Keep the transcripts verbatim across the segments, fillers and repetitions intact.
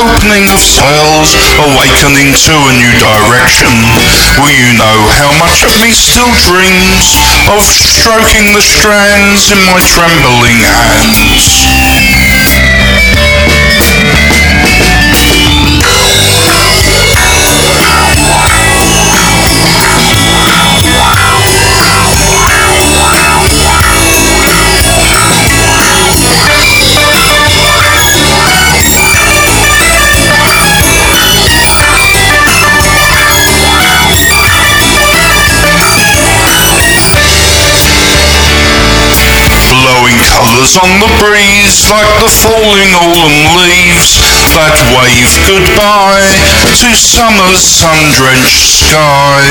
opening of sails, awakening to a new direction. Will you know how much of me still dreams of stroking the strands in my trembling hands? Blowing colours on the breeze like the falling autumn leaves that wave goodbye to summer's sun-drenched sky.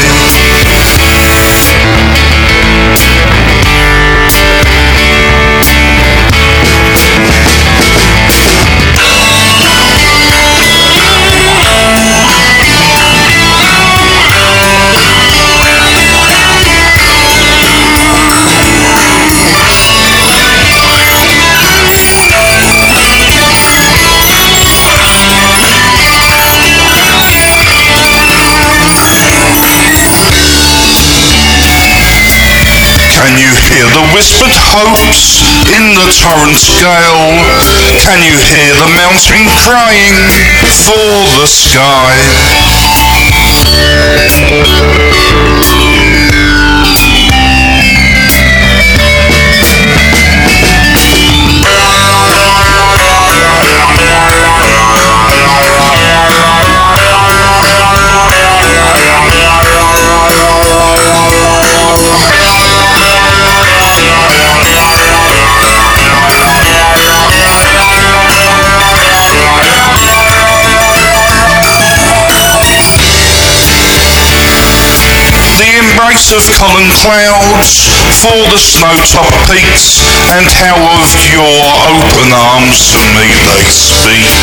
Can you hear the whispered hopes in the torrent's gale? Can you hear the mountain crying for the sky? The embrace of column clouds for the snow-topped peaks, and how of your open arms to me they speak.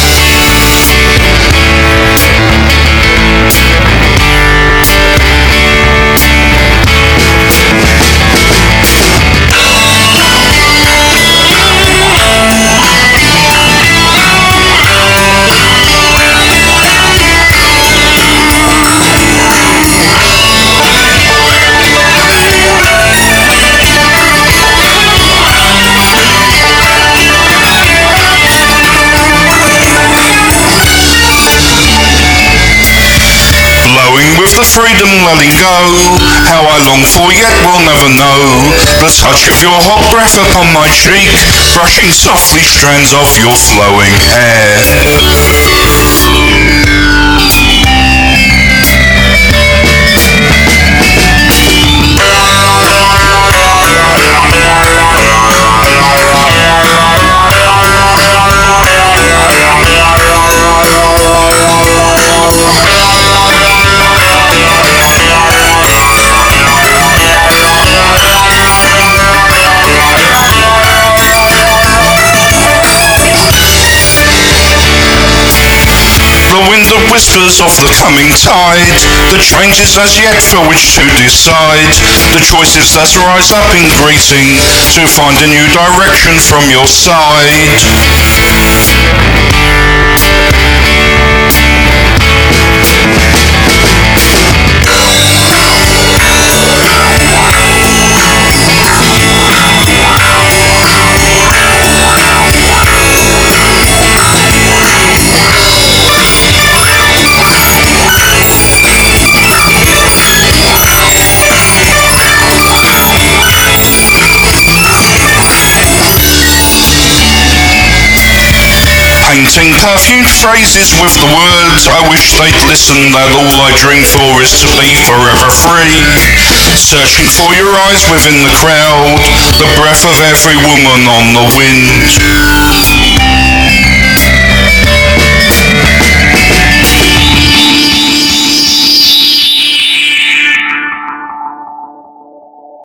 Blowing with the freedom letting go, how I long for yet will never know the touch of your hot breath upon my cheek, brushing softly strands of your flowing hair. The wind that whispers of the coming tide, the changes as yet for which to decide, the choices that rise up in greeting to find a new direction from your side. Painting perfumed phrases with the words I wish they'd listen, that all I dream for is to be forever free. Searching for your eyes within the crowd, the breath of every woman on the wind.